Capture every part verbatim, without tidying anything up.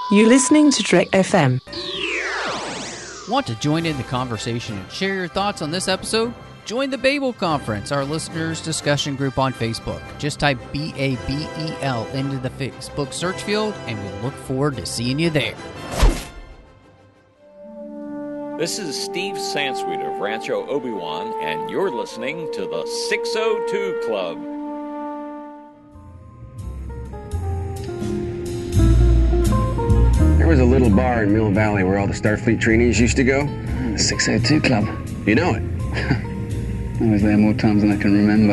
You're listening to Trek F M. Want to join in the conversation and share your thoughts on this episode? Join the Babel Conference, our listeners' discussion group on Facebook. Just type B A B E L into the Facebook search field, and we'll look forward to seeing you there. This is Steve Sansweet of Rancho Obi-Wan, and you're listening to the six oh two Club. There was a little bar in Mill Valley where all the Starfleet trainees used to go. The six oh two Club. You know it. I was there more times than I can remember.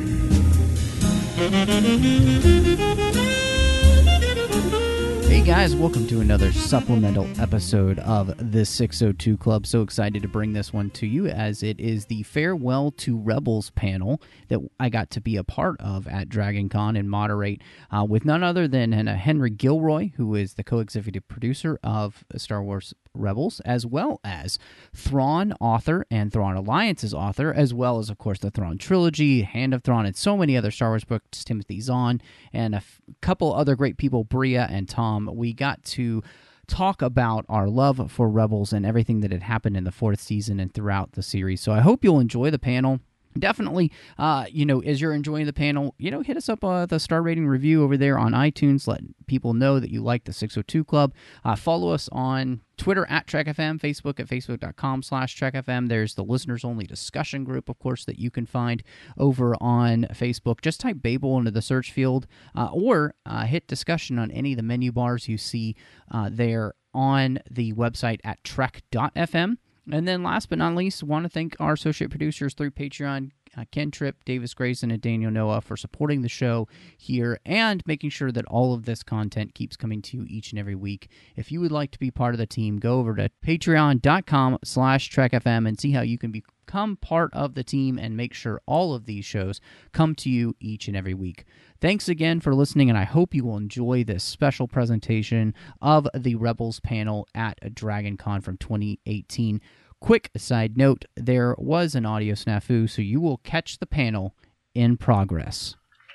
Hey guys, welcome to another supplemental episode of the six oh two Club. So excited to bring this one to you as it is the Farewell to Rebels panel that I got to be a part of at Dragon Con and moderate uh, with none other than uh, Henry Gilroy, who is the co-executive producer of Star Wars Rebels, as well as Thrawn author and Thrawn Alliance's author, as well as, of course, the Thrawn trilogy, Hand of Thrawn, and so many other Star Wars books, Timothy Zahn, and a f- couple other great people, Bria and Tom. We got to talk about our love for Rebels and everything that had happened in the fourth season and throughout the series. So I hope you'll enjoy the panel. Definitely, uh, you know, as you're enjoying the panel, you know, hit us up uh, the star rating review over there on iTunes. Let people know that you like the six oh two Club. Uh, follow us on Twitter at Trek F M, Facebook at facebook.com slash Trek FM. There's the listeners-only discussion group, of course, that you can find over on Facebook. Just type Babel into the search field uh, or uh, hit discussion on any of the menu bars you see uh, there on the website at trek dot f m. And then last but not least, want to thank our associate producers through Patreon, uh, Ken Tripp, Davis Grayson, and Daniel Noah for supporting the show here and making sure that all of this content keeps coming to you each and every week. If you would like to be part of the team, go over to patreon.com slash trekfm and see how you can become part of the team and make sure all of these shows come to you each and every week. Thanks again for listening, and I hope you will enjoy this special presentation of the Rebels panel at Dragon Con from twenty eighteen. Quick side note, there was an audio snafu, so you will catch the panel in progress.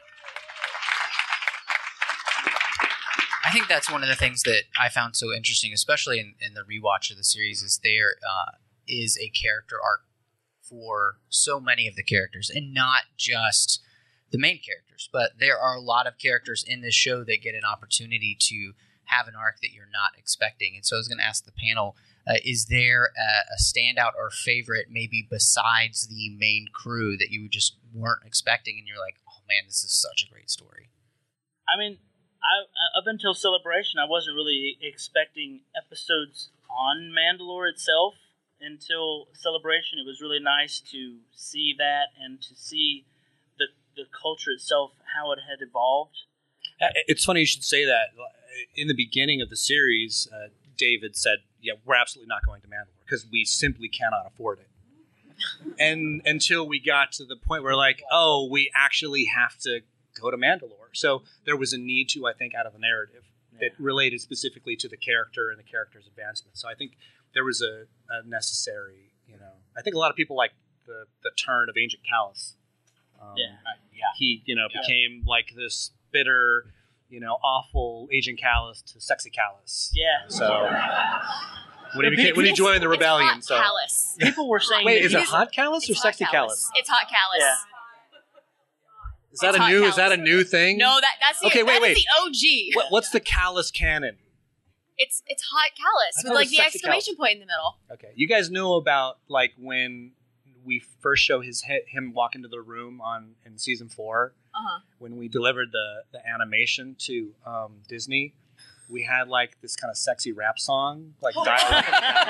I think that's one of the things that I found so interesting, especially in, in the rewatch of the series, is there uh, is a character arc for so many of the characters, and not just the main characters, but there are a lot of characters in this show that get an opportunity to have an arc that you're not expecting. And so I was going to ask the panel, uh, is there a, a standout or favorite maybe besides the main crew that you just weren't expecting and you're like, oh man, this is such a great story? I mean, I, up until Celebration, I wasn't really expecting episodes on Mandalore itself until Celebration. It was really nice to see that and to see the the culture itself, how it had evolved. It's funny you should say that. In the beginning of the series, uh, David said, yeah, we're absolutely not going to Mandalore because we simply cannot afford it. And until we got to the point where like, oh, we actually have to go to Mandalore. So there was a need to, I think, out of the narrative that related specifically to the character and the character's advancement. So I think there was a, a necessary, you know, I think a lot of people like the, the turn of Agent Kallus. Um, yeah. yeah. He, you know, yeah. became like this bitter, you know, awful Agent Kallus to sexy Kallus. Yeah. So when he became, when he joined the rebellion, it's so hot Kallus. People were saying, wait, is it hot Kallus or sexy Kallus? Kallus? It's hot Kallus. Yeah. Is that it's a new? Kallus. Is that a new thing? No, that that's the, okay. Wait, that wait. is the O G. What, what's the Kallus canon? It's it's hot Kallus with like the exclamation Kallus. point in the middle. Okay, you guys know about like when we first show his him walk into the room on in season four. Uh-huh. When we delivered the, the animation to um, Disney, we had like this kind of sexy rap song, like dialogue.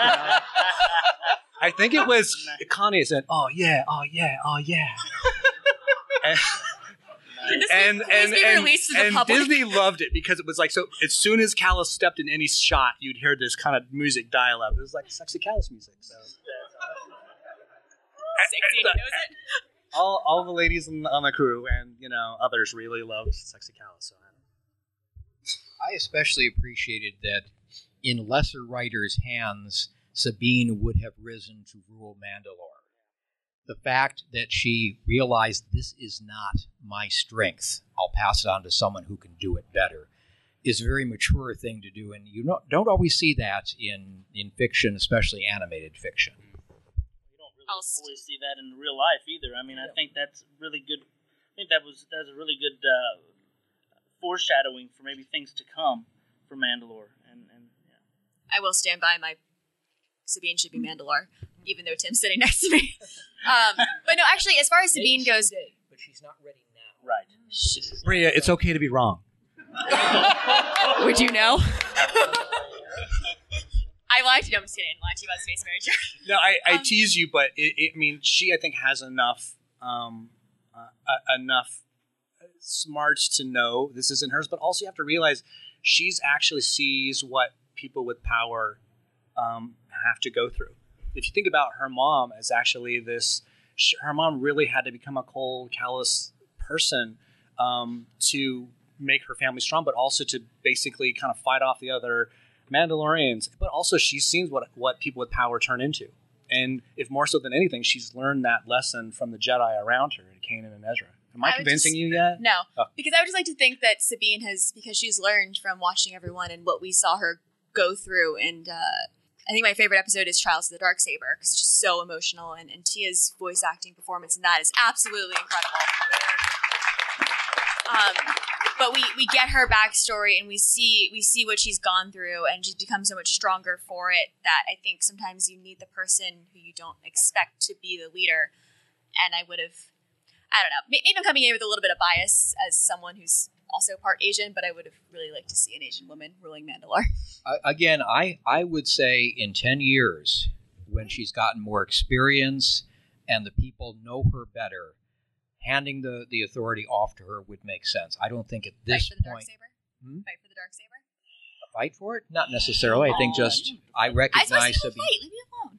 I think it was Connie said, "Oh yeah, oh yeah, oh yeah." and Can this and be, and, be and, released to the and public? Disney loved it because it was like so. As soon as Kallus stepped in any shot, you'd hear this kind of music dial up. It was like sexy Kallus music. So. Sexy, knows it. All, all the ladies on the, on the crew and, you know, others really loved Sexy Kallus. So I, I especially appreciated that in lesser writers' hands, Sabine would have risen to rule Mandalore. The fact that she realized this is not my strength, I'll pass it on to someone who can do it better. is a very mature thing to do, and you don't, don't always see that in, in fiction, especially animated fiction. You don't really always see that in real life either. I mean, I think that's really good. I think that was that's a really good uh, foreshadowing for maybe things to come for Mandalore. And, and yeah. I will stand by my Sabine should be Mandalore, even though Tim's sitting next to me. um, but no, actually, as far as Sabine goes, but she's not ready now. Right, Maria, it's okay to be wrong. Would you know? I lied to you. I'm just kidding. I lied to you about Space Mariner. No, I, I Um, tease you, but it, it, I mean, she I think has enough um, uh, uh, enough smarts to know this isn't hers, but also you have to realize she's actually sees what people with power um, have to go through. If you think about her mom as actually this, sh- her mom really had to become a cold, callous person um, to make her family strong, but also to basically kind of fight off the other Mandalorians. But also she's seen what what people with power turn into. And if more so than anything, she's learned that lesson from the Jedi around her, Kanan and Ezra. Am I, I would convincing just- you yet? No, Oh. because I would just like to think that Sabine has, because she's learned from watching everyone and what we saw her go through. And uh, I think my favorite episode is Trials of the Darksaber, because it's just so emotional. And, and Tia's voice acting performance in that is absolutely incredible. Um, but we, we get her backstory and we see we see what she's gone through, and she's become so much stronger for it that I think sometimes you need the person who you don't expect to be the leader. And I would have, I don't know, maybe I'm coming in with a little bit of bias as someone who's also part Asian, but I would have really liked to see an Asian woman ruling Mandalore. Uh, again, I, I would say in ten years, when she's gotten more experience and the people know her better, handing the, the authority off to her would make sense. I don't think at this Fight for the point... Darksaber? Hmm? Fight for the Darksaber? Fight for it? Not necessarily. I think just I I recognize supposed to Sabine. fight. Leave me alone.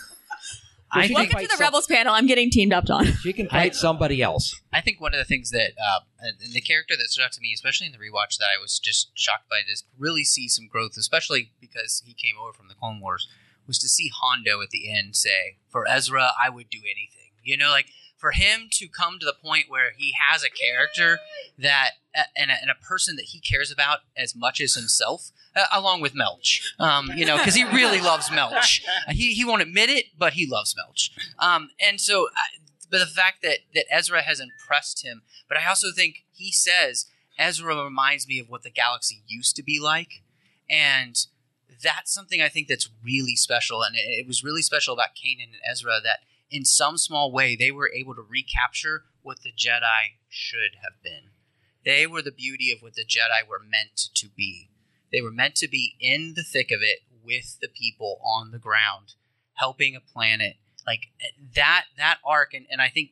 I Welcome think to the Rebels panel. I'm getting teamed up on. she can fight somebody else. I think one of the things that uh, and the character that stood out to me, especially in the rewatch, that I was just shocked by, just really see some growth, especially because he came over from the Clone Wars, was to see Hondo at the end say, "For Ezra, I would do anything." You know, like for him to come to the point where he has a character that uh, and, a, and a person that he cares about as much as himself. Uh, along with Melch, um, you know, because he really loves Melch. Uh, he he won't admit it, but he loves Melch. Um, and so, uh, but the fact that that Ezra has impressed him, but I also think he says Ezra reminds me of what the galaxy used to be like, and that's something I think that's really special. And it, it was really special about Kanan and Ezra that in some small way they were able to recapture what the Jedi should have been. They were the beauty of what the Jedi were meant to be. They were meant to be in the thick of it with the people on the ground, helping a planet. Like that that arc, and, and I think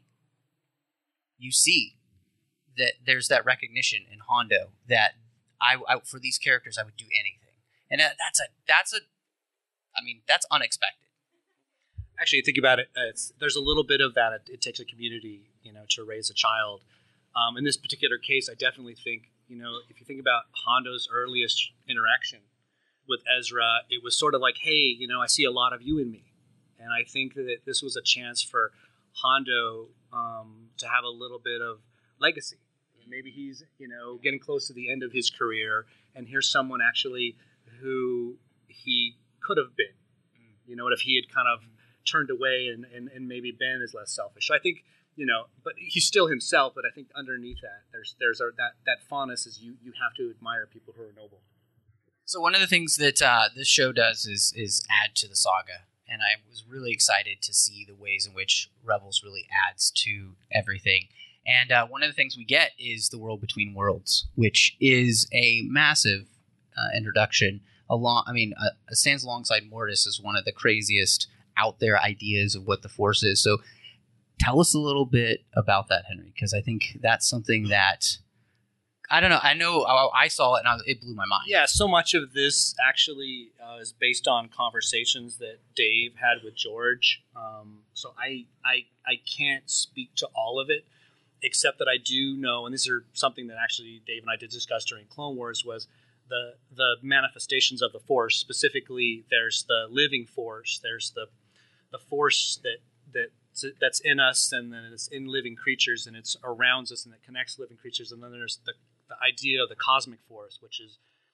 you see that there's that recognition in Hondo that I, I for these characters I would do anything. And that, that's a that's a I mean, that's unexpected. Actually, think about it. Uh, it's, there's a little bit of that. It, it takes a community, you know, to raise a child. Um, in this particular case, I definitely think, you know, if you think about Hondo's earliest interaction with Ezra, it was sort of like, hey, you know, I see a lot of you in me. And I think that this was a chance for Hondo um, to have a little bit of legacy. Maybe he's, you know, getting close to the end of his career, and here's someone actually who he could have been. You know, what if he had kind of turned away and, and, and maybe been as less selfish. So I think, you know, but he's still himself, but I think underneath that, there's there's a, that, that fondness is you, you have to admire people who are noble. So one of the things that uh, this show does is is add to the saga. And I was really excited to see the ways in which Rebels really adds to everything. And uh, one of the things we get is the World Between Worlds, which is a massive uh, introduction. Along, I mean, uh, it stands alongside Mortis as one of the craziest out there ideas of what the Force is. So tell us a little bit about that, Henry, because I think that's something that, I don't know, I know I, I saw it and I, it blew my mind. Yeah, so much of this actually uh, is based on conversations that Dave had with George. Um, so I, I I can't speak to all of it, except that I do know, and these are something that actually Dave and I did discuss during Clone Wars, was the the manifestations of the Force. Specifically, there's the living Force, there's the the Force that that that's in us, and then it's in living creatures, and it's around us, and it connects living creatures, and then there's the the idea of the cosmic force, which is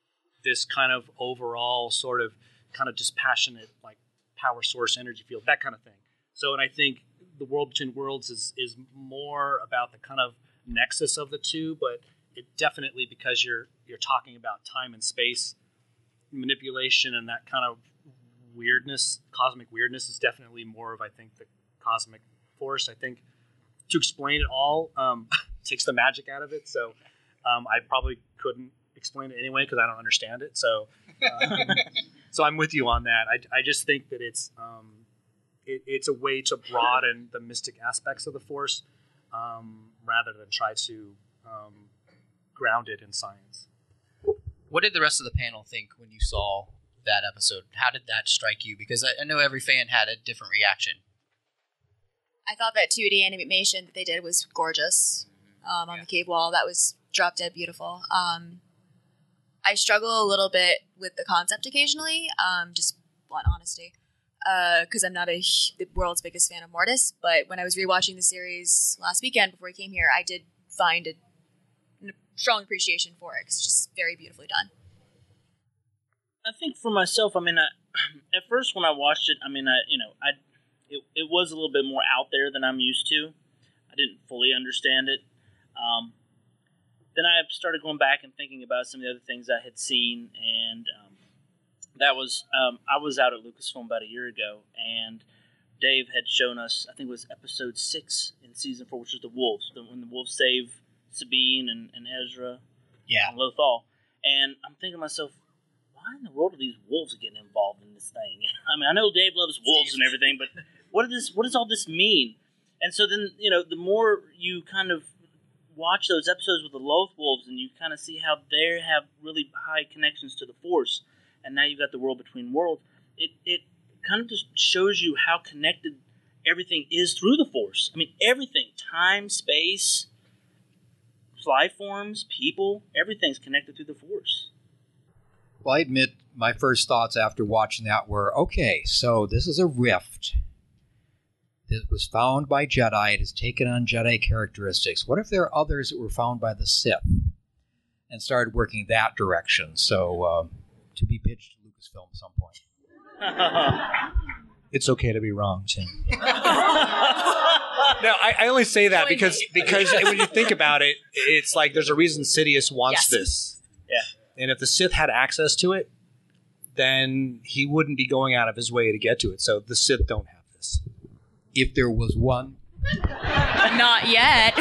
this kind of overall sort of kind of dispassionate, like power source energy field, that kind of thing. So, and I think the World Between Worlds is is more about the kind of nexus of the two, but it definitely, because you're you're talking about time and space manipulation and that kind of weirdness, cosmic weirdness, is definitely more of, I think, the cosmic force. I think to explain it all um, takes the magic out of it. So um, I probably couldn't explain it anyway because I don't understand it. So um, so I'm with you on that. I, I just think that it's um, it, it's a way to broaden the mystic aspects of the force um, rather than try to um, ground it in science. What did the rest of the panel think when you saw that episode? How did that strike you? Because I, I know every fan had a different reaction. I thought that two D animation that they did was gorgeous um, on yeah. the cave wall. That was drop dead beautiful. Um, I struggle a little bit with the concept occasionally, um, just blunt honesty, because uh, I'm not a, the world's biggest fan of Mortis. But when I was rewatching the series last weekend before I came here, I did find a, a strong appreciation for it. 'Cause it's just very beautifully done. I think for myself, I mean, I, at first when I watched it, I mean, I you know, I it, it was a little bit more out there than I'm used to. I didn't fully understand it. Um, then I started going back and thinking about some of the other things I had seen, and um, that was um, I was out at Lucasfilm about a year ago, and Dave had shown us, I think it was episode six in season four, which was the Wolves, the, when the Wolves save Sabine and, and Ezra, yeah, and Lothal, and I'm thinking to myself, why in the world are these wolves getting involved in this thing? I mean, I know Dave loves wolves and everything, but what does this, what does all this mean? And so then, you know, the more you kind of watch those episodes with the Loth wolves, and you kind of see how they have really high connections to the Force, and now you've got the World Between Worlds, it it kind of just shows you how connected everything is through the Force. I mean, everything, time, space, life forms, people, everything's connected through the Force. Well, I admit my first thoughts after watching that were, okay, so this is a rift that was found by Jedi. It has taken on Jedi characteristics. What if there are others that were found by the Sith? And started working that direction. So, uh, to be pitched to Lucasfilm at some point. It's okay to be wrong, Tim. No, I, I only say that because because when you think about it, it's like there's a reason Sidious wants Yes. this. Yeah. And if the Sith had access to it, then he wouldn't be going out of his way to get to it. So the Sith don't have this. If there was one, Not yet.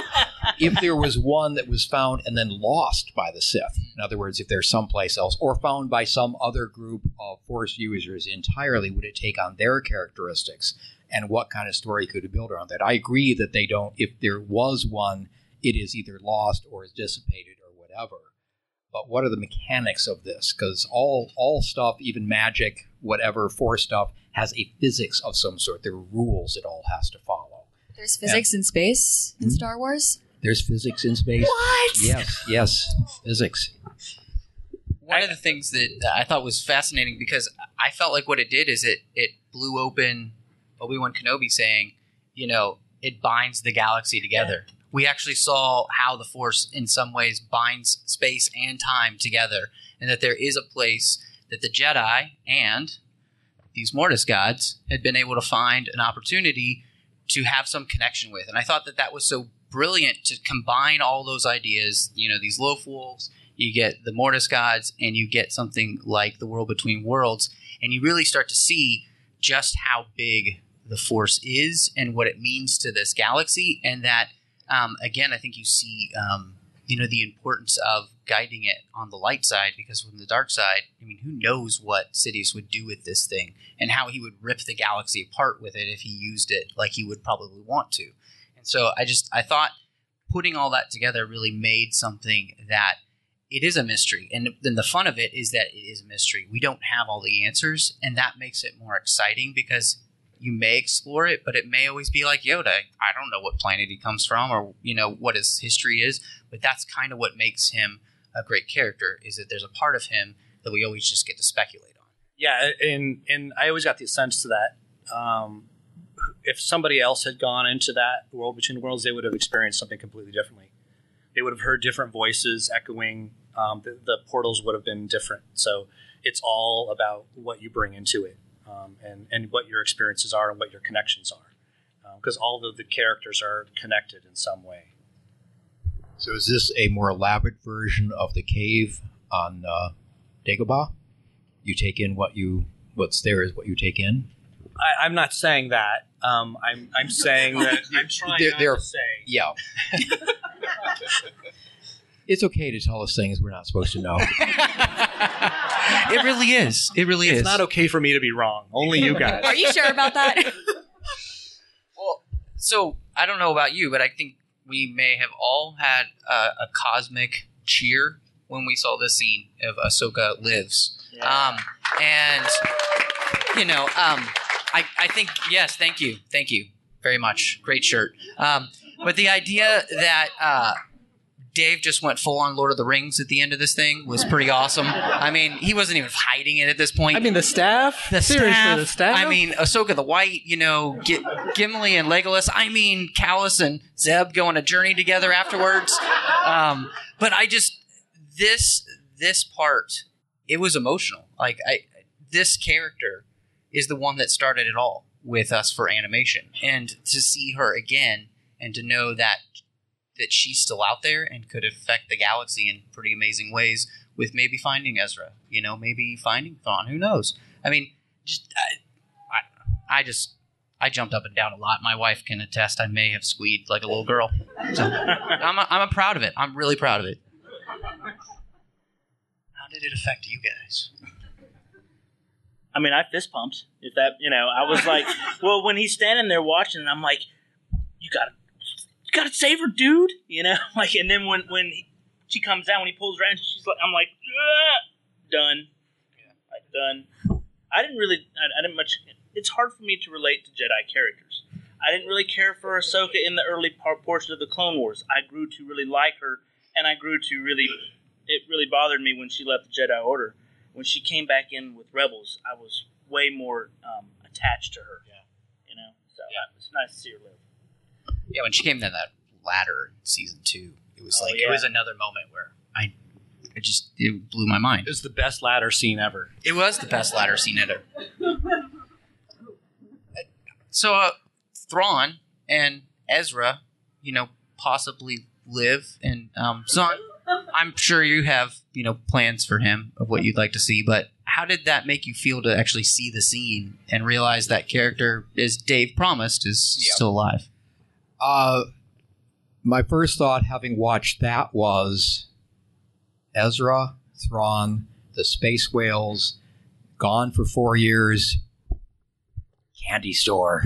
if there was one that was found and then lost by the Sith, in other words, if there's someplace else, or found by some other group of Force users entirely, would it take on their characteristics? And what kind of story could it build around that? I agree that they don't, if there was one, it is either lost or is dissipated or whatever. But what are the mechanics of this? Because all all stuff, even magic, whatever, Force stuff, has a physics of some sort. There are rules it all has to follow. There's physics and, in space in mm-hmm. Star Wars? There's physics in space. What? Yes, yes, physics. One of the things that I thought was fascinating, because I felt like what it did is it, it blew open Obi-Wan Kenobi saying, you know, it binds the galaxy together. Yeah. We actually saw how the Force in some ways binds space and time together, and that there is a place that the Jedi and these Mortis gods had been able to find an opportunity to have some connection with. And I thought that that was so brilliant to combine all those ideas, you know, these Loth wolves, you get the Mortis gods, and you get something like the World Between Worlds, and you really start to see just how big the Force is and what it means to this galaxy, and that Um, again, I think you see, um, you know, the importance of guiding it on the light side, because from the dark side, I mean, who knows what Sidious would do with this thing and how he would rip the galaxy apart with it if he used it like he would probably want to. And so I just, I thought putting all that together really made something that it is a mystery. And then the fun of it is that it is a mystery. We don't have all the answers, and that makes it more exciting, because you may explore it, but it may always be like Yoda. I don't know what planet he comes from, or, you know, what his history is, but that's kind of what makes him a great character, is that there's a part of him that we always just get to speculate on. Yeah, and and I always got the sense to that. Um, if somebody else had gone into that World Between Worlds, they would have experienced something completely differently. They would have heard different voices echoing. Um, the, the portals would have been different. So it's all about what you bring into it, um, and, and what your experiences are and what your connections are. Because um, all of the characters are connected in some way. So is this a more elaborate version of the cave on uh, Dagobah? You take in what you, what's there is what you take in? I, I'm not saying that. Um, I'm I'm saying that I'm trying They're- not they're- to say. Yeah. It's okay to tell us things we're not supposed to know. It really is. It really It's is. not okay for me to be wrong. Only you guys. Are you sure about that? Well, so I don't know about you, but I think we may have all had a, a cosmic cheer when we saw this scene of Ahsoka lives. Yeah. Um, and, you know, um, I, I think, yes, thank you. Thank you very much. Great shirt. Um, but the idea that uh, Dave just went full on Lord of the Rings at the end of this thing was pretty awesome. I mean, he wasn't even hiding it at this point. I mean, the staff? The Seriously, staff. the staff? I mean, Ahsoka the White, you know, G- Gimli and Legolas. I mean, Callus and Zeb go on a journey together afterwards. Um, but I just, this, this part, it was emotional. Like, I, this character is the one that started it all with us for animation. And to see her again and to know that that she's still out there and could affect the galaxy in pretty amazing ways with maybe finding Ezra, you know, maybe finding Thrawn, who knows? I mean, just I, I, I just, I jumped up and down a lot. My wife can attest I may have squealed like a little girl. So I'm, a, I'm a proud of it. I'm really proud of it. How did it affect you guys? I mean, I fist pumped. If that, you know, I was like, well, when he's standing there watching, I'm like, you gotta, you gotta save her, dude. You know, like, and then when when he, she comes out, when he pulls her out, she's like, I'm like, done, yeah. like done. I didn't really, I, I didn't much. It's hard for me to relate to Jedi characters. I didn't really care for Ahsoka in the early part, portion of the Clone Wars. I grew to really like her, and I grew to really, it really bothered me when she left the Jedi Order. When she came back in with Rebels, I was way more um, attached to her. Yeah. You know, so yeah. It's nice to see her live. Yeah, when she came to that ladder in season two, it was Oh, like yeah. it was another moment where I, it just it blew my mind. It was the best ladder scene ever. It was the best ladder scene ever. So, uh, Thrawn and Ezra, you know, possibly live, and um, so I'm, I'm sure you have, you know, plans for him of what you'd like to see. But how did that make you feel to actually see the scene and realize that character, as Dave promised, is Yeah. still alive? Uh, my first thought, having watched that, was Ezra, Thrawn, the space whales, gone for four years, candy store.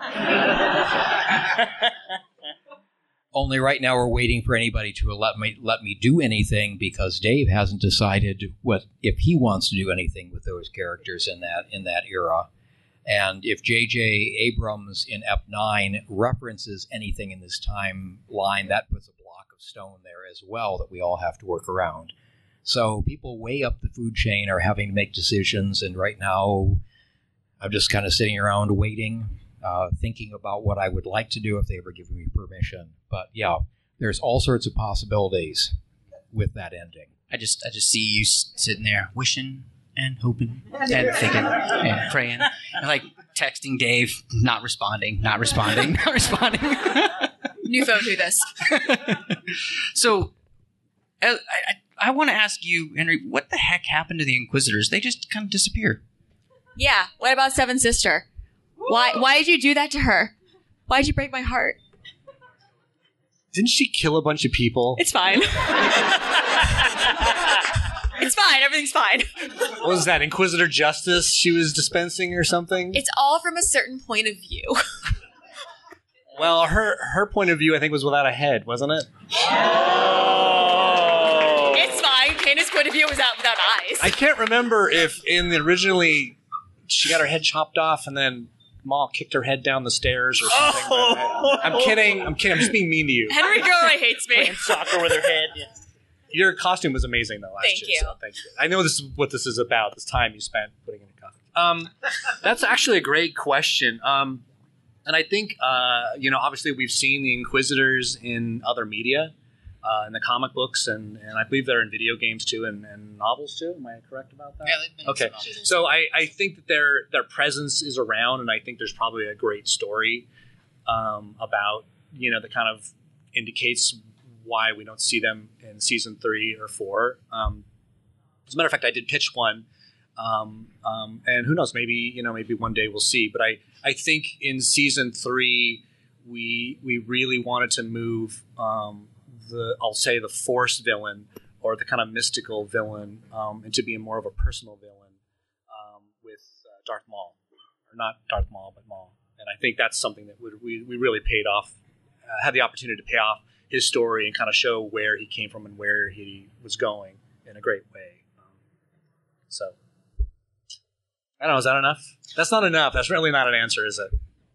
Only right now we're waiting for anybody to let me let me do anything because Dave hasn't decided what if he wants to do anything with those characters in that in that era. And if J J. Abrams in Ep nine references anything in this timeline, that puts a block of stone there as well that we all have to work around. So people way up the food chain are having to make decisions, and right now I'm just kind of sitting around waiting, uh, thinking about what I would like to do if they ever give me permission. But yeah, there's all sorts of possibilities with that ending. I just I just see you s- sitting there wishing and hoping and thinking and praying and like texting Dave, not responding, not responding, not responding. New phone, do this. So I, I, I want to ask you, Henry, what the heck happened to the Inquisitors? They just kind of disappeared. Yeah. What about Seven Sister? Why? Why did you do that to her? Why did you break my heart? Didn't she kill a bunch of people? It's fine. It's fine. Everything's fine. What was that, Inquisitor justice she was dispensing or something? It's all from a certain point of view. Well, her her point of view, I think, was without a head, wasn't it? It's fine. Candace's point of view was out without eyes. I can't remember if in the originally she got her head chopped off and then Maul kicked her head down the stairs or something. Oh. I'm kidding. I'm kidding. I'm just being mean to you. Henry Gilroy hates me. Playing soccer with her head. Yeah. Your costume was amazing though last Thank year. you. So thank you. I know this is what this is about. This time you spent putting in a costume. Um, that's actually a great question. Um, and I think uh, you know, obviously we've seen the Inquisitors in other media. uh, in the comic books, and, and I believe they're in video games too, and, and novels too. Am I correct about that? Yeah, they've been in okay. some novels. So I, I think that their their presence is around, and I think there's probably a great story um, about, you know, that kind of indicates why we don't see them in season three or four. Um, as a matter of fact, I did pitch one, um, um, and who knows, maybe, you know, maybe one day we'll see. But I, I think in season three, we we really wanted to move um, the, I'll say the Force villain or the kind of mystical villain um, into being more of a personal villain um, with uh, Darth Maul, or not Darth Maul, but Maul. And I think that's something that would, we we really paid off, uh, had the opportunity to pay off his story and kind of show where he came from and where he was going in a great way. Um, so, I don't know, is that enough? That's not enough. That's really not an answer, is it?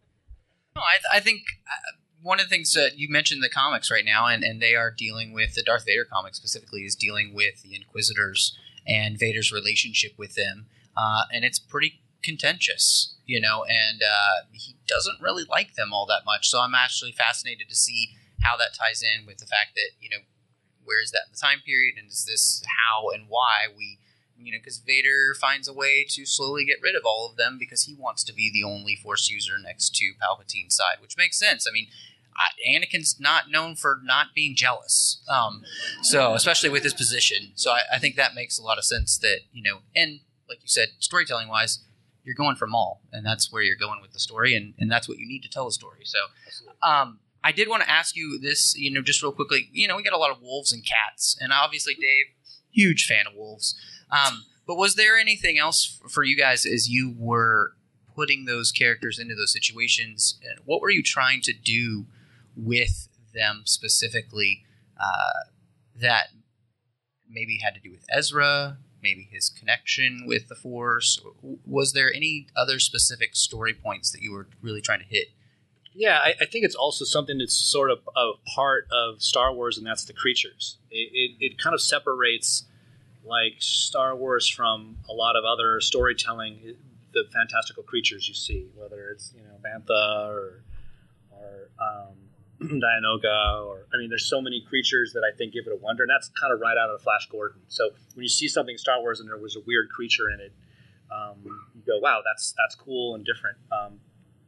No, I, th- I think uh, one of the things that you mentioned the comics right now, and, and they are dealing with, the Darth Vader comic specifically, is dealing with the Inquisitors and Vader's relationship with them. Uh, and it's pretty contentious, you know, and uh, he doesn't really like them all that much. So I'm actually fascinated to see how that ties in with the fact that, you know, where is that in the time period, and is this how and why we, you know, because Vader finds a way to slowly get rid of all of them because he wants to be the only Force user next to Palpatine's side, which makes sense. I mean, Anakin's not known for not being jealous, um, so especially with his position. So I, I think that makes a lot of sense that, you know, and like you said, storytelling-wise, you're going for Maul, and that's where you're going with the story, and, and that's what you need to tell a story. So um, I did want to ask you this, you know, just real quickly. You know, we got a lot of wolves and cats, and obviously Dave, huge fan of wolves. Um, but was there anything else for you guys as you were putting those characters into those situations? And what were you trying to do with them specifically uh, that maybe had to do with Ezra, maybe his connection with the Force? Was there any other specific story points that you were really trying to hit? Yeah, I, I think it's also something that's sort of a part of Star Wars, and that's the creatures. It, it, it kind of separates, like, Star Wars from a lot of other storytelling, the fantastical creatures you see, whether it's, you know, Bantha or or um, Dianoga, or I mean, there's so many creatures that I think give it a wonder, and that's kind of right out of the Flash Gordon. So when you see something in Star Wars and there was a weird creature in it, um, you go, wow, that's that's cool and different. Um,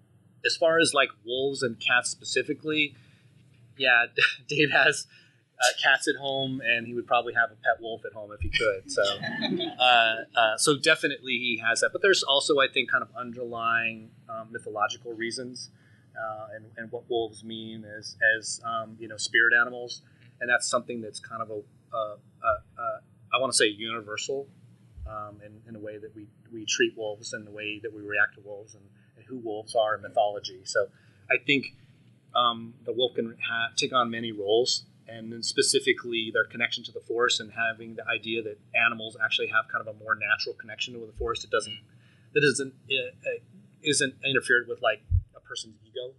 as far as like wolves and cats specifically, yeah, Dave has uh, cats at home, and he would probably have a pet wolf at home if he could. So, uh, uh, so definitely he has that. But there's also, I think, kind of underlying um, mythological reasons. Uh, and, and what wolves mean as, as um, you know, spirit animals, and that's something that's kind of a, uh, uh, uh, I want to say universal um, in, in a way that we, we treat wolves and the way that we react to wolves and, and who wolves are in mythology. So I think um, the wolf can ha- take on many roles, and then specifically their connection to the Force and having the idea that animals actually have kind of a more natural connection with the Force that doesn't that isn't uh, isn't interfered with like person's ego.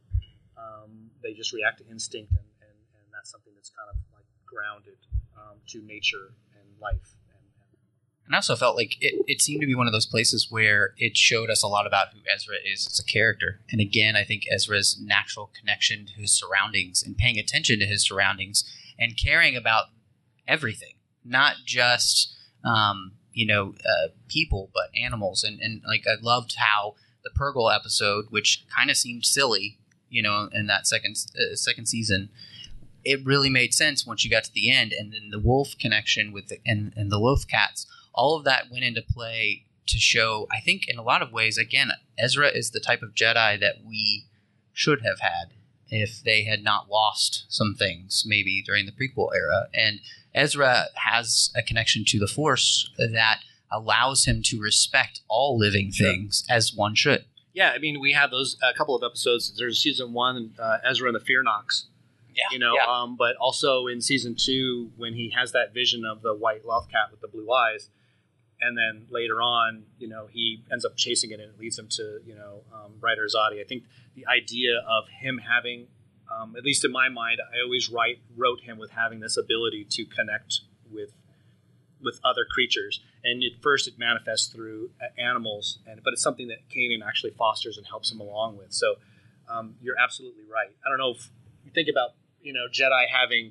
Um, they just react to instinct, and, and, and that's something that's kind of like grounded um, to nature and life. And, and, and I also felt like it, it seemed to be one of those places where it showed us a lot about who Ezra is as a character. And again, I think Ezra's natural connection to his surroundings and paying attention to his surroundings and caring about everything, not just um, you know uh, people, but animals. And, and like I loved how the Purrgil episode, which kind of seemed silly, you know, in that second uh, second season, it really made sense once you got to the end. And then the wolf connection with the and, and the Lothcats, all of that went into play to show, I think, in a lot of ways, again, Ezra is the type of Jedi that we should have had if they had not lost some things, maybe during the prequel era. And Ezra has a connection to the Force that allows him to respect all living things sure. as one should. Yeah, I mean, we have those a couple of episodes. There's season one, uh, Ezra and the Fear Knocks. Yeah, you know, yeah. Um, but also in season two, when he has that vision of the white Lothcat with the blue eyes, and then later on, you know, he ends up chasing it, and it leads him to, you know, um, Ryder Zadi. I think the idea of him having, um, at least in my mind, I always write wrote him with having this ability to connect with with other creatures. And at first it manifests through animals, and but it's something that Kanan actually fosters and helps him along with. So um, you're absolutely right. I don't know if you think about, you know, Jedi having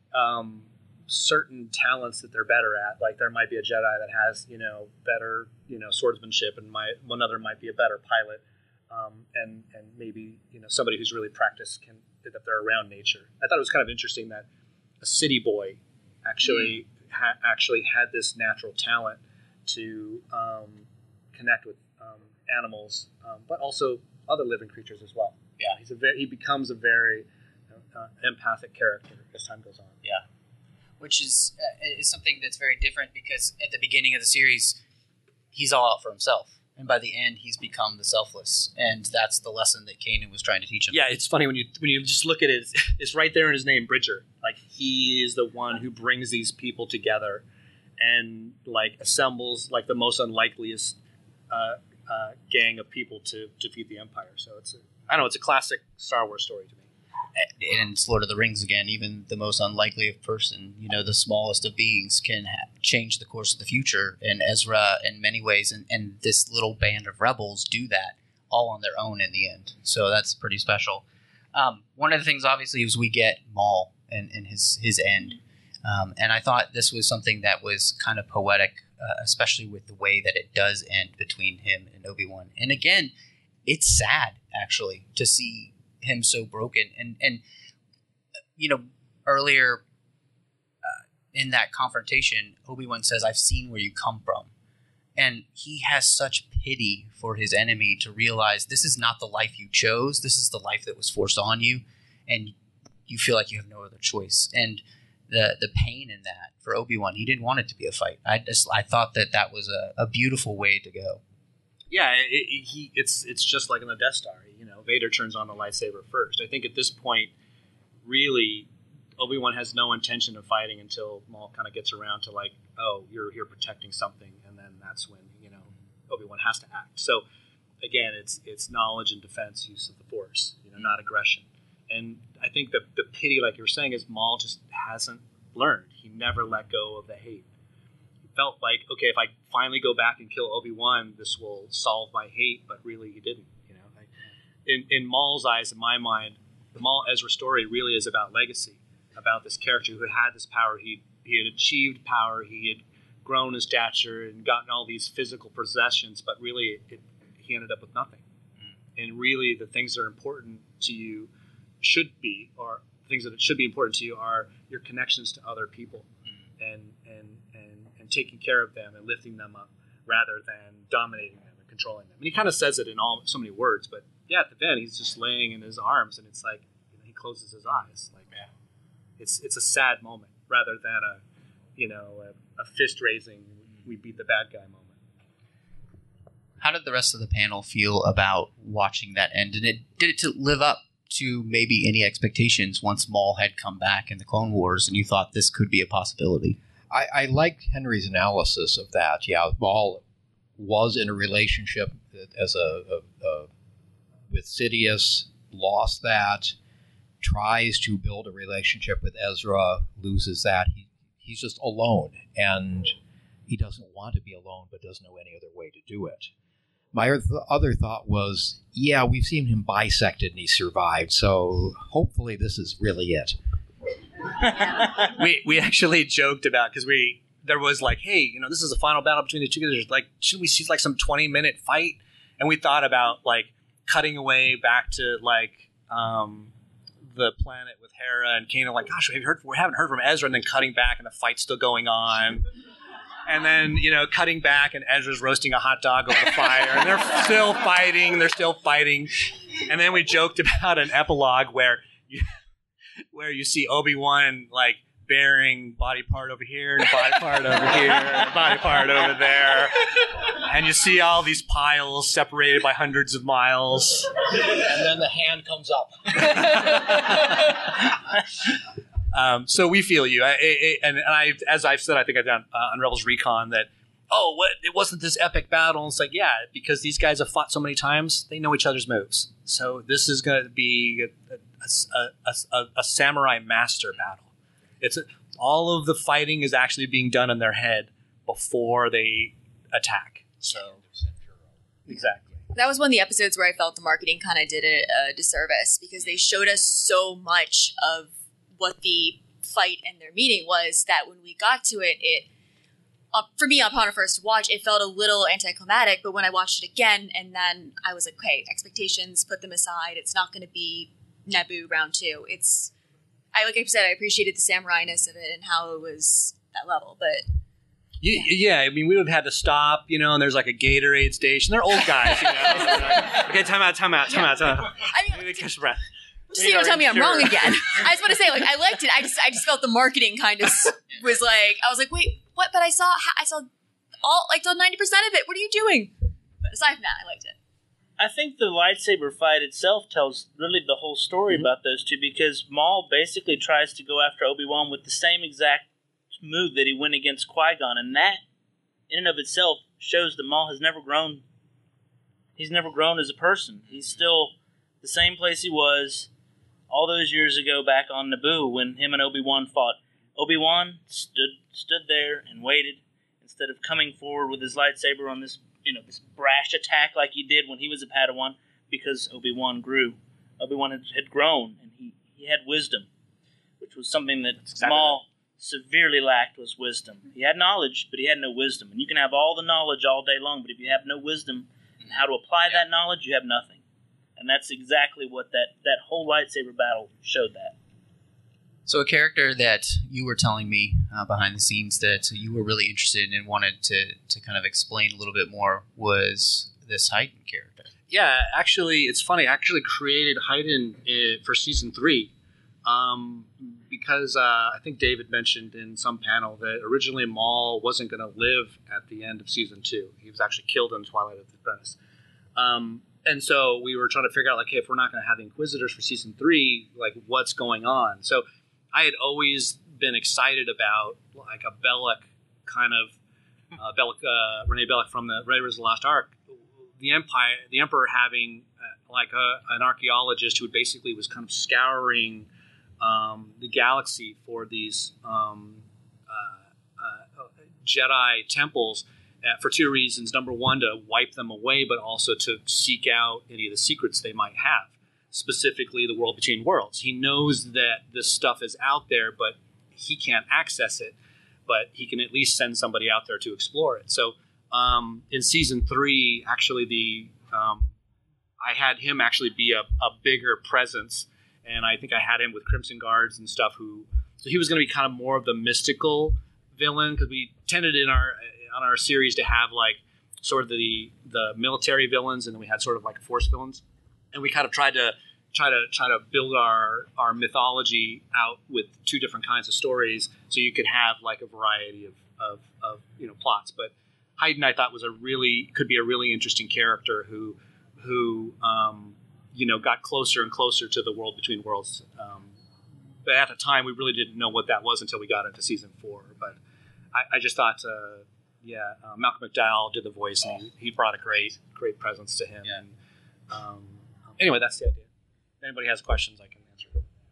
um, certain talents that they're better at. Like there might be a Jedi that has, you know, better, you know, swordsmanship, and my one other might be a better pilot. Um, and and maybe, you know, somebody who's really practiced can that they're around nature. I thought it was kind of interesting that a city boy actually mm. ha- actually had this natural talent to um, connect with um, animals, um, but also other living creatures as well. Yeah, he's a very, he becomes a very uh, empathic character as time goes on. Yeah, which is uh, is something that's very different because at the beginning of the series, he's all out for himself. And by the end, he's become the selfless, and that's the lesson that Kanan was trying to teach him. Yeah, it's funny when you when you just look at it. It's right there in his name, Bridger. Like he is the one who brings these people together, and like assembles like the most unlikeliest uh, uh, gang of people to defeat the Empire. So it's a, I don't know, it's a classic Star Wars story to me. And it's Lord of the Rings again. Even the most unlikely of person, you know, the smallest of beings can ha- change the course of the future. And Ezra, in many ways, and, and this little band of rebels do that all on their own in the end. So that's pretty special. Um, one of the things, obviously, is we get Maul and, and his his end. Um, and I thought this was something that was kind of poetic, uh, especially with the way that it does end between him and Obi-Wan. And again, it's sad, actually, to see him so broken. And, and you know, earlier uh, in that confrontation, Obi-Wan says, I've seen where you come from. And he has such pity for his enemy to realize this is not the life you chose. This is the life that was forced on you. And you feel like you have no other choice. And the the pain in that for Obi-Wan, he didn't want it to be a fight. I just I thought that that was a, a beautiful way to go. Yeah, it, it, he it's it's just like in the Death Star. You know, Vader turns on the lightsaber first. I think at this point, really, Obi-Wan has no intention of fighting until Maul kind of gets around to like, oh, you're here protecting something, and then that's when, you know, Obi-Wan has to act. So again, it's it's knowledge and defense, use of the Force, you know, not aggression. And I think the the pity, like you were saying, is Maul just hasn't learned. He never let go of the hate. He felt like, okay, if I finally go back and kill Obi-Wan, this will solve my hate, but really he didn't. You know, like, in in Maul's eyes, in my mind, the Maul Ezra story really is about legacy, about this character who had this power. He he had achieved power. He had grown in stature and gotten all these physical possessions, but really it, he ended up with nothing. Mm. And really, the things that are important to you should be, or things that should be important to you, are your connections to other people, mm. and, and and and taking care of them and lifting them up, rather than dominating them and controlling them. And he kind of says it in all so many words, but yeah, at the end he's just laying in his arms, and it's like, you know, he closes his eyes. Like, yeah. it's it's a sad moment, rather than a, you know, a, a fist raising, we beat the bad guy moment. How did the rest of the panel feel about watching that end? And it did it to live up to maybe any expectations once Maul had come back in the Clone Wars, and you thought this could be a possibility? I, I liked Henry's analysis of that. Yeah, Maul was in a relationship as a, a, a with Sidious, lost that, tries to build a relationship with Ezra, loses that. He he's just alone, and he doesn't want to be alone, but doesn't know any other way to do it. My other thought was, yeah, we've seen him bisected and he survived, so hopefully this is really it. we we actually joked about, because we there was like, hey, you know, this is the final battle between the two characters. Like, should we see like some twenty minute fight? And we thought about like cutting away back to like um, the planet with Hera and Kanan. Like, gosh, we haven't heard we haven't heard from Ezra, and then cutting back and the fight's still going on. And then, you know, cutting back and Ezra's roasting a hot dog over the fire, and they're still fighting, they're still fighting. And then we joked about an epilogue where you, where you see Obi-Wan, like, bearing body part over here, and body part over here, and body part over there. And you see all these piles separated by hundreds of miles. And then the hand comes up. Um, so we feel you, I, I, and, and I, as I've said, I think I've done uh, on Rebels Recon that, oh, what, it wasn't this epic battle. And it's like, yeah, because these guys have fought so many times, they know each other's moves. So this is going to be a, a, a, a, a samurai master battle. It's a, all of the fighting is actually being done in their head before they attack. So exactly. That was one of the episodes where I felt the marketing kind of did it a disservice, because they showed us so much of what the fight and their meeting was that when we got to it, it uh, for me upon a first watch, it felt a little anticlimactic. But when I watched it again, and then I was like, okay, expectations, put them aside. It's not going to be Naboo round two. It's I like I said, I appreciated the samurai-ness of it and how it was that level, but. Yeah. yeah, I mean, we would have had to stop, you know, and there's like a Gatorade station. They're old guys, you know. Like, okay, time out, time out, time out, time out. I mean, catch your breath. Just so you don't tell me I'm wrong again. I just want to say, like, I liked it. I just, I just felt the marketing kind of was like, I was like, wait, what? But I saw, I saw all, like, ninety percent of it. What are you doing? But aside from that, I liked it. I think the lightsaber fight itself tells really the whole story mm-hmm. about those two, because Maul basically tries to go after Obi-Wan with the same exact move that he went against Qui-Gon, and that in and of itself shows that Maul has never grown. He's never grown as a person. He's still the same place he was all those years ago back on Naboo when him and Obi-Wan fought. Obi-Wan stood stood there and waited instead of coming forward with his lightsaber on this, you know, this brash attack like he did when he was a Padawan, because Obi-Wan grew. Obi-Wan had, had grown, and he, he had wisdom, which was something that exactly Maul severely lacked, was wisdom. He had knowledge, but he had no wisdom. And you can have all the knowledge all day long, but if you have no wisdom and how to apply that knowledge, you have nothing. And that's exactly what that, that whole lightsaber battle showed that. So a character that you were telling me uh, behind the scenes that you were really interested in and wanted to, to kind of explain a little bit more was this Hayden character. Yeah, actually, it's funny. I actually created Hayden uh, for season three. Um, because uh, I think David mentioned in some panel that originally Maul wasn't going to live at the end of season two. He was actually killed in Twilight of the Apprentice. Um, and so we were trying to figure out, like, hey, if we're not going to have the Inquisitors for season three, like, what's going on? So I had always been excited about, like, a Belloc kind of, uh, Belloc, uh, Renee Belloc from the Raiders of the Lost Ark, the Empire, the Emperor having, uh, like, a, an archaeologist who basically was kind of scouring Um, the galaxy for these um, uh, uh, Jedi temples uh, for two reasons. Number one, to wipe them away, but also to seek out any of the secrets they might have, specifically the world between worlds. He knows that this stuff is out there, but he can't access it, but he can at least send somebody out there to explore it. So um, in season three, actually, the um, I had him actually be a, a bigger presence. And I think I had him with Crimson Guards and stuff. Who, so he was going to be kind of more of the mystical villain, because we tended in our on our series to have like sort of the the military villains, and then we had sort of like force villains, and we kind of tried to try to try to build our our mythology out with two different kinds of stories, so you could have like a variety of of, of you know plots. But Hayden, I thought, was a really could be a really interesting character who who. Um, you know, got closer and closer to the world between worlds. Um, but at the time, we really didn't know what that was until we got into season four. But I, I just thought, uh, yeah, uh, Malcolm McDowell did the voice, and he, he brought a great, great presence to him. Yeah. And um, anyway, that's the idea. If anybody has questions, I can answer.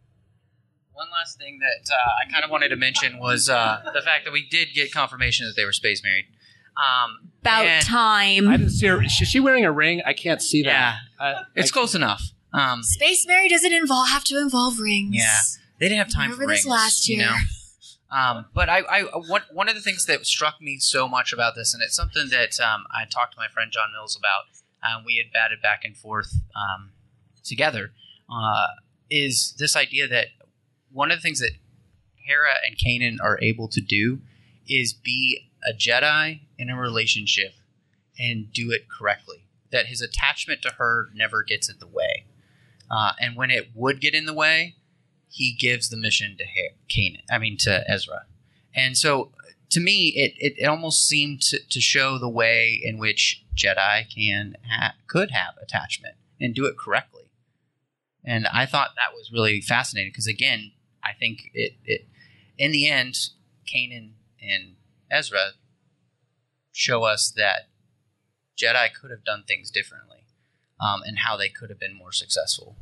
One last thing that uh, I kind of wanted to mention was uh, the fact that we did get confirmation that they were space married. Um, About time. I didn't see her. Is she wearing a ring? I can't see that. Yeah, uh, it's I, close enough. Um, Space Married doesn't involve have to involve rings. Yeah, they didn't have time Remember for rings. this last year. You know? um, but I, I, one, one of the things that struck me so much about this, and it's something that um, I talked to my friend John Mills about, um, we had batted back and forth um, together, uh, is this idea that one of the things that Hera and Kanan are able to do is be a Jedi in a relationship and do it correctly. That his attachment to her never gets in the way. Uh, and when it would get in the way, he gives the mission to Kanan, I mean to Ezra. And so to me, it, it, it almost seemed to, to show the way in which Jedi can ha- could have attachment and do it correctly. And I thought that was really fascinating because, again, I think it, it in the end, Kanan and Ezra show us that Jedi could have done things differently, um, and how they could have been more successful.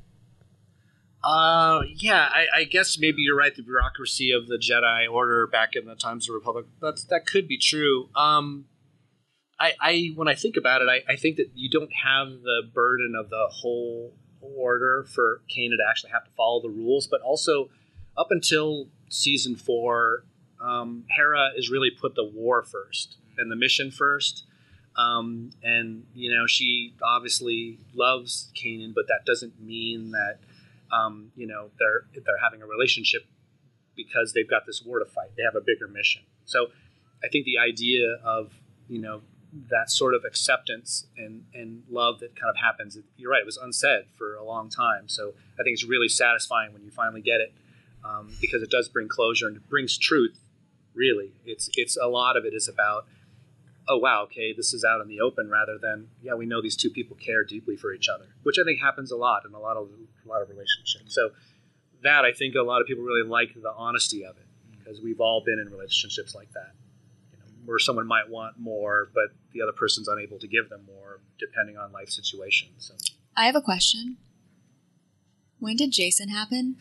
Uh, yeah, I, I guess maybe you're right. The bureaucracy of the Jedi Order back in the times of the Republic, that's, that could be true. Um, I, I when I think about it, I, I think that you don't have the burden of the whole order for Kanan to actually have to follow the rules, but also up until season four, um, Hera has really put the war first and the mission first. Um, and, you know, she obviously loves Kanan, but that doesn't mean that, um, you know, they're they're having a relationship because they've got this war to fight. They have a bigger mission. So I think the idea of, you know, that sort of acceptance and, and love that kind of happens, you're right, it was unsaid for a long time. So I think it's really satisfying when you finally get it, um, because it does bring closure and it brings truth, really. It's it's a lot of it is about, oh, wow, okay, this is out in the open, rather than, yeah, we know these two people care deeply for each other, which I think happens a lot in a lot of a lot of relationships. So that, I think a lot of people really like the honesty of it, because we've all been in relationships like that, you know, where someone might want more, but the other person's unable to give them more, depending on life situation. So I have a question. When did Jason happen?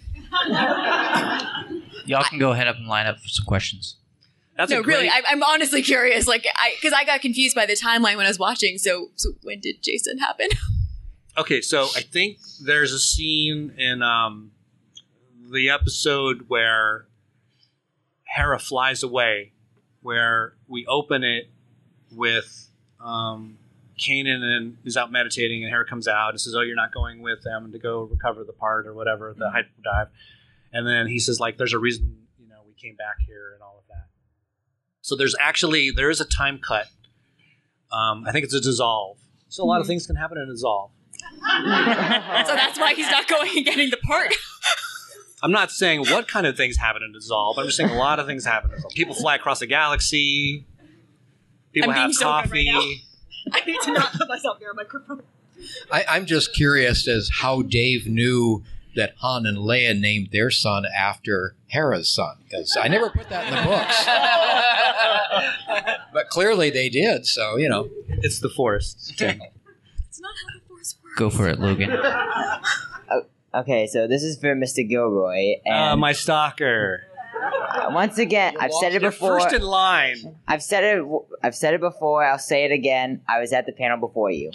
Y'all can go ahead up and line up for some questions. That's no, a great, really, I, I'm honestly curious. Like, I because I got confused by the timeline when I was watching. So, so when did Jason happen? Okay, so I think there's a scene in um, the episode where Hera flies away, where we open it with um, Kanan and is out meditating, and Hera comes out and says, "Oh, you're not going with them to go recover the part or whatever, the hyper dive." And then he says, "Like, there's a reason, you know, we came back here and all of that." So there's actually there is a time cut. Um, I think it's a dissolve. So a lot of things can happen in a dissolve. So that's why he's not going and getting the part. I'm not saying what kind of things happen in dissolve. I'm just saying a lot of things happen in dissolve. People fly across the galaxy. People I'm have being so coffee. good right now. I need to not put myself near a microphone. I, I'm just curious as how Dave knew that Han and Leia named their son after Hera's son, because I never put that in the books. But clearly they did, so, you know. It's the Force. It's not how the Force works. Go for it, Logan. Okay, so this is for Mister Gilroy. And Uh, my stalker. uh, once again, I've said it You're before. first in line. I've said it. I've said it before. I'll say it again. I was at the panel before you.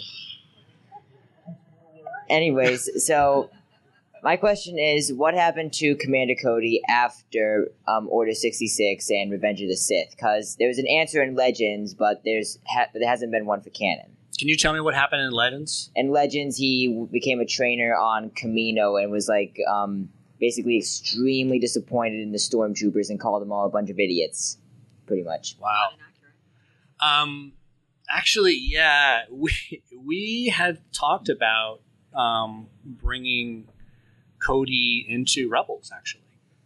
Anyways, so my question is, what happened to Commander Cody after um, Order sixty-six and Revenge of the Sith? Because there was an answer in Legends, but there's ha- there hasn't been one for canon. Can you tell me what happened in Legends? In Legends, he w- became a trainer on Kamino and was like um, basically extremely disappointed in the stormtroopers and called them all a bunch of idiots, pretty much. Wow. Um, actually, yeah, we we had talked about um, bringing Cody into Rebels, actually,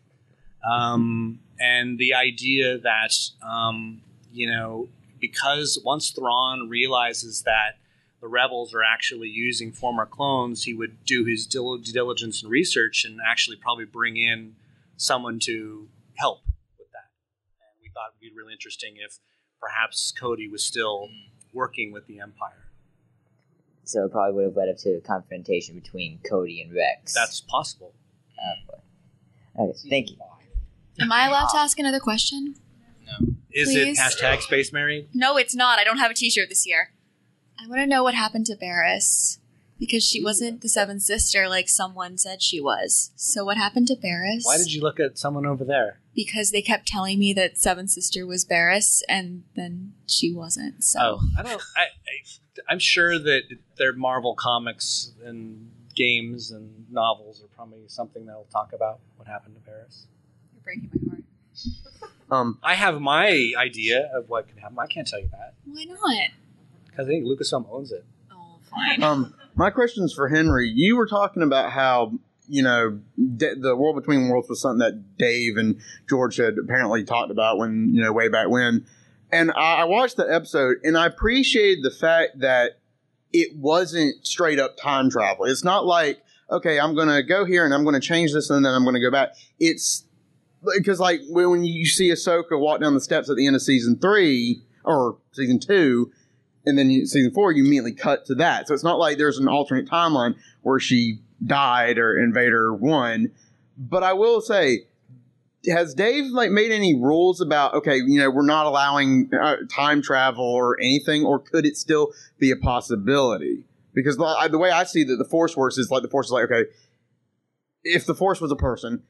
um, and the idea that um, you know. Because once Thrawn realizes that the Rebels are actually using former clones, he would do his dil- diligence and research and actually probably bring in someone to help with that. And we thought it would be really interesting if perhaps Cody was still working with the Empire. So it probably would have led up to a confrontation between Cody and Rex. That's possible. Uh, okay, thank you. Am I allowed to ask another question? Is Please? it hashtag Space Married? No, it's not. I don't have a t-shirt this year. I want to know what happened to Barriss. Because she wasn't the seventh sister like someone said she was. So what happened to Barriss? Why did you look at someone over there? Because they kept telling me that seventh sister was Barriss, and then she wasn't. So Oh, I don't. I, I, I'm sure that their Marvel comics and games and novels are probably something they'll talk about what happened to Barriss. You're breaking my heart. Um, I have my idea of what could happen. I can't tell you that Why not? because I think Lucasfilm owns it. Oh, fine. Um, my question's for Henry. You were talking about how, you know, D- the World Between Worlds was something that Dave and George had apparently talked about when, you know, way back when. And I, I watched the episode, and I appreciated the fact that it wasn't straight up time travel. It's not like, okay, I'm going to go here and I'm going to change this and then I'm going to go back. It's because, like, when you see Ahsoka walk down the steps at the end of season three or season two, and then you, season four, you immediately cut to that. So it's not like there's an alternate timeline where she died or in Vader won. But I will say, has Dave like made any rules about, okay, you know, we're not allowing uh, time travel or anything, or could it still be a possibility? Because the, the way I see that the Force works is like the Force is like, okay, if the Force was a person,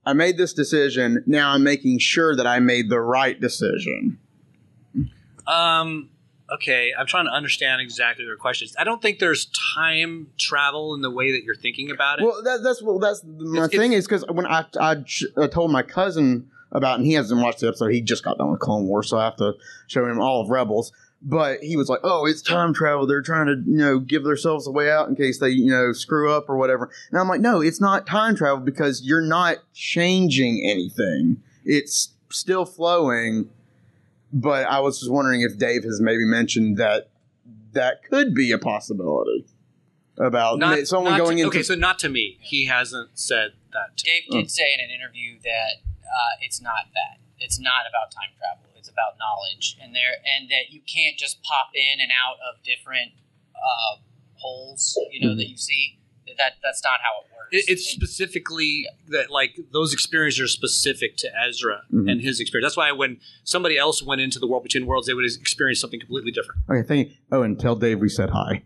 I made this decision. Now I'm making sure that I made the right decision. Um. Okay, I'm trying to understand exactly your questions. I don't think there's time travel in the way that you're thinking about it. Well, that, that's well, that's my It's- thing is because when I, I I told my cousin about, and he hasn't watched the episode. He just got done with Clone Wars, so I have to show him all of Rebels. But he was like, "Oh, it's time travel. They're trying to, you know, give themselves a way out in case they, you know, screw up or whatever." And I'm like, "No, it's not time travel because you're not changing anything. It's still flowing." But I was just wondering if Dave has maybe mentioned that that could be a possibility about Not, someone not going to, into. Okay, so not to me. He hasn't said that. To Dave me. did say in an interview that uh, it's not that. It's not about time travel. It's about knowledge, and there and that you can't just pop in and out of different uh, holes. You know Mhm. that you see. That that's not how it works. It, it's specifically that, like, those experiences are specific to Ezra Mhm. and his experience. That's why when somebody else went into the world between worlds, they would experience something completely different. Okay, thank you. Oh, and tell Dave we said hi.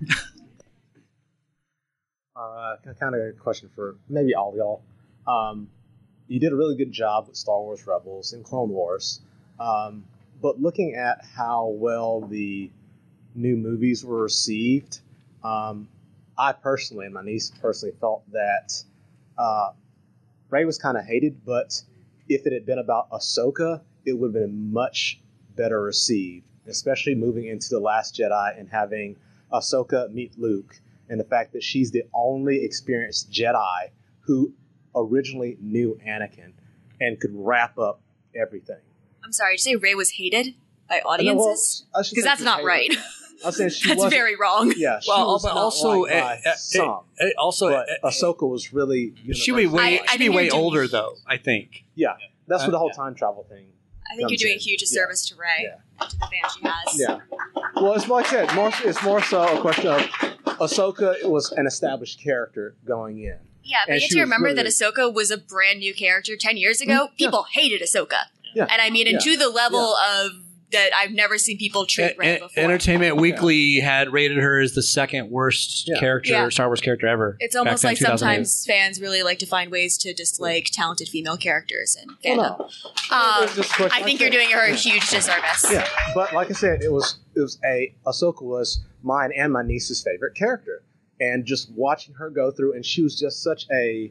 Uh, kind of a question for maybe all of y'all. Um, you did a really good job with Star Wars Rebels and Clone Wars, um, but looking at how well the new movies were received, um, I personally and my niece personally felt that uh, Rey was kind of hated, but if it had been about Ahsoka, it would have been much better received, especially moving into The Last Jedi and having Ahsoka meet Luke, and the fact that she's the only experienced Jedi who originally knew Anakin and could wrap up everything. I'm sorry, did you say Rey was hated by well, audiences? I should Because say that's she's not hated. right. I was saying she That's wasn't- very wrong. Yeah, she Well, was but not also, liked by uh, uh, some. uh, also, but uh, Ahsoka was really. She'd be way, I- I she'd think be you're way doing- older, though, I think. Yeah, that's where the whole Uh, time travel thing. I think you're comes doing in. a huge disservice to Rey, to the fans she has. Yeah. Well, it's like I said, more, it's more so a question of Ahsoka was an established character going in. Yeah, but And you have she to was remember really- that Ahsoka was a brand new character ten years ago. People hated Ahsoka. Yeah. And I mean, and Yeah. to the level of that I've never seen people treat Rey En- before. Entertainment Weekly had rated her as the second worst character, Yeah. Star Wars character ever. It's back almost then, like two thousand eight. sometimes fans really like to find ways to dislike talented female characters in fandom. Well, Um, It's just a question I think like you're that. doing her a Yeah. huge disservice. Yeah, but like I said, it was it was a Ahsoka was mine and my niece's favorite character, and just watching her go through, and she was just such a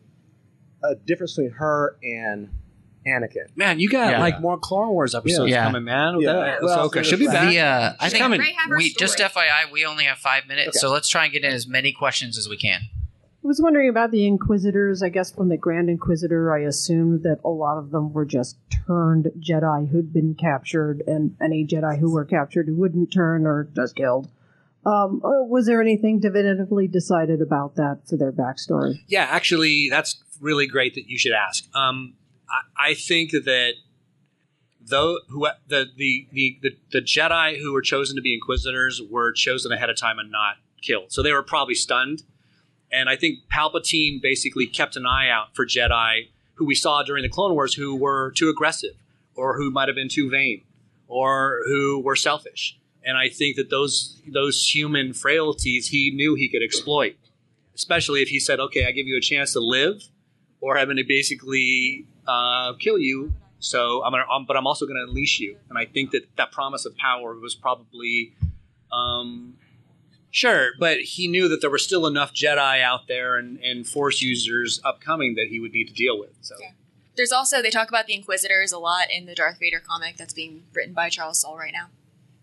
a difference between her and Anakin. Man, you got Yeah. like more Clone Wars episodes Yeah. coming, man. With Yeah. that Well, Ahsoka. She'll be back. The, uh, I She's think coming. we just F Y I, we only have five minutes, Okay. so let's try and get in as many questions as we can. I was wondering about the Inquisitors. I guess from the Grand Inquisitor, I assumed that a lot of them were just turned Jedi who'd been captured, and any Jedi who were captured who wouldn't turn or just killed. Um, uh, was there anything definitively decided about that for their backstory? Yeah, actually, that's really great that you should ask. Um, I, I think that though who the, the the the the Jedi who were chosen to be Inquisitors were chosen ahead of time and not killed, so they were probably stunned. And I think Palpatine basically kept an eye out for Jedi who we saw during the Clone Wars who were too aggressive, or who might have been too vain, or who were selfish. And I think that those those human frailties he knew he could exploit, especially if he said, "Okay, I give you a chance to live, or I'm going to basically uh, kill you. So I'm going to, um, but I'm also going to unleash you." And I think that that promise of power was probably, um, sure, but he knew that there were still enough Jedi out there and, and Force users upcoming that he would need to deal with. So. There's also, they talk about the Inquisitors a lot in the Darth Vader comic that's being written by Charles Soule right now.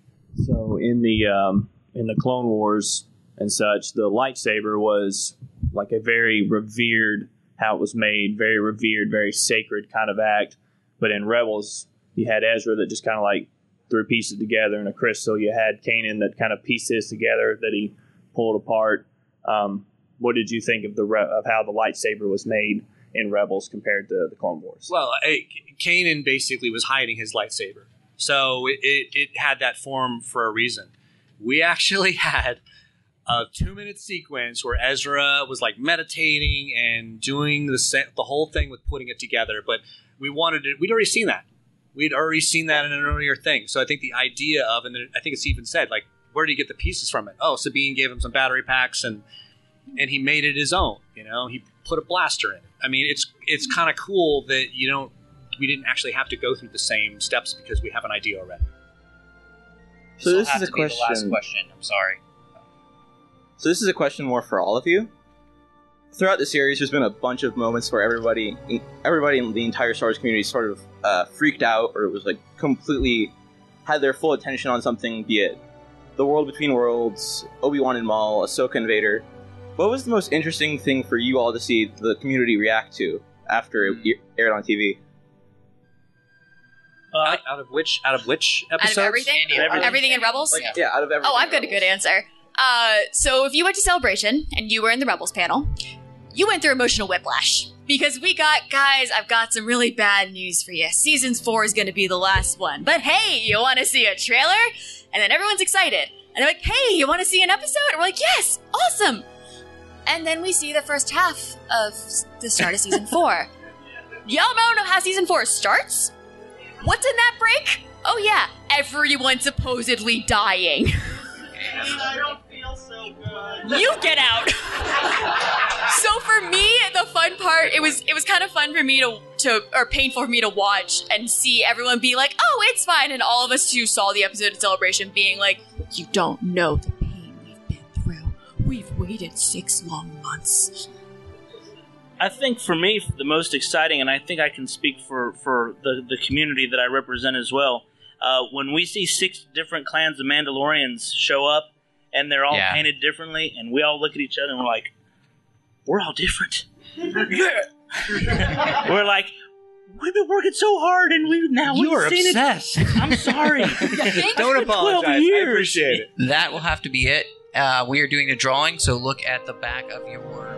So in the um, in the Clone Wars and such, the lightsaber was like a very revered, how it was made, very revered, very sacred kind of act. But in Rebels, you had Ezra that just kind of like threw pieces together in a crystal. You had Kanan that kind of pieced this together that he pulled apart. Um, what did you think of the re- of how the lightsaber was made in Rebels compared to the Clone Wars? Well, I, Kanan basically was hiding his lightsaber. So it, it, it had that form for a reason. We actually had a two-minute sequence where Ezra was like meditating and doing the se- the whole thing with putting it together. But we wanted it. We'd already seen that. We'd already seen that in an earlier thing. So I think the idea of, and I think it's even said, like, where did he get the pieces from it? Oh, Sabine gave him some battery packs, and and he made it his own. You know, he put a blaster in it. I mean, it's it's kind of cool that you don't we didn't actually have to go through the same steps because we have an idea already. So this have is a to be the last question. question. I'm sorry. So this is a question more for all of you. Throughout the series, there's been a bunch of moments where everybody, everybody in the entire Star Wars community, sort of uh, freaked out, or it was like completely had their full attention on something. Be it the World Between Worlds, Obi-Wan and Maul, Ahsoka and Vader. What was the most interesting thing for you all to see the community react to after it aired on T V? Uh, out, out of which? Out of which episodes? Out of everything? Everything. Everything in Rebels? Like, yeah, out of everything. Oh, I've got a good answer. Uh, so if you went to Celebration and you were in the Rebels panel, you went through emotional whiplash. Because we got, guys, I've got some really bad news for you. Season four is going to be the last one. But hey, you want to see a trailer? And then everyone's excited. And they're like, hey, you want to see an episode? And we're like, yes, awesome. And then we see the first half of the start of season four. Y'all know how season four starts? What's in that break? Oh yeah, everyone supposedly dying. I don't feel so good. You get out. So for me, the fun part, it was it was kind of fun for me to to or painful for me to watch and see everyone be like, "Oh, it's fine," and all of us who saw the episode of Celebration being like, "You don't know the pain we've been through. We've waited six long months." I think for me, the most exciting, and I think I can speak for, for the, the community that I represent as well, uh, when we see six different clans of Mandalorians show up, and they're all Yeah. painted differently, and we all look at each other and we're like, we're all different. Yeah. We're like, we've been working so hard, and we now You we've are seen obsessed. it. I'm sorry. Don't apologize. I years. appreciate it. That will have to be it. Uh, we are doing a drawing, so look at the back of your